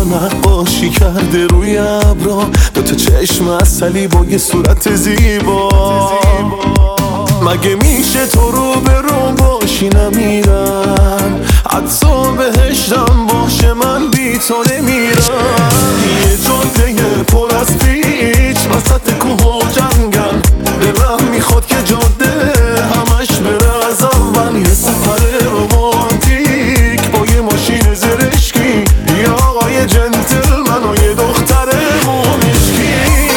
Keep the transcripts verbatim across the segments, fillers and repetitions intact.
نقاشی کرده روی ابرا، دوتا چشم عسلی با یه صورت زیبا. مگه میشه تو رو به رو باشی نمیرم، حتی بهشتم باشه من بی تو نمیرم. یه جاده پر از پیچ وسط کوه و جنگل، دلم میخواد که جاده همش بره از اول. یه سفر رومانتیک با یه ماشین زرشکی، یه آقای جنتلمن و یه دختر مومشکی.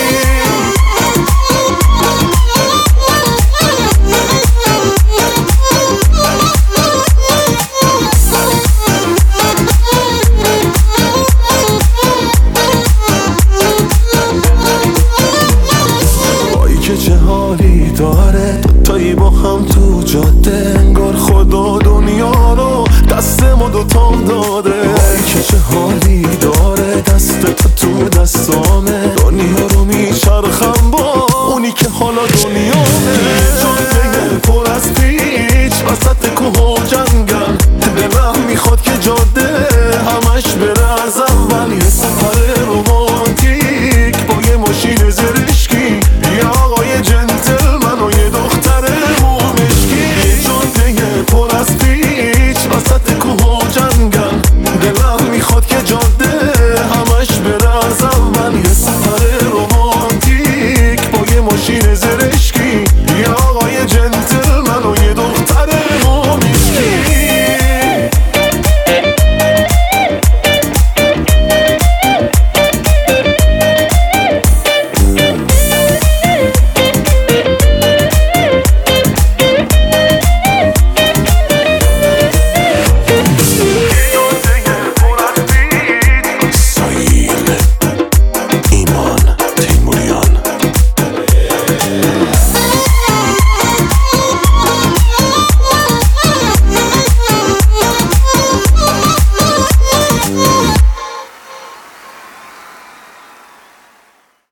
که چه حالی داره دوتایی با هم تو جاده، انگار خدا دنیا رو دست ما دوتا داده. وای که چه حالی داره دست تو تو دستامه، دنیا رو میچرخم با اونی که حالا دنیامه. جاده پر از پیچ وسط کوه و جنگل، دلم میخواد که جاده همش بره از اول. یه سفر رومانتیک با یه ماشین زرشکی، یه آقای جنتلمن و یه دختر مومشکی. یه جاده پر از پیچ وسط کوه و جنگل، دلم میخواد که جاده همش بره از اول. یه سفر رومانتیک با یه ماشین زرشکی، یه آقای جنتلمن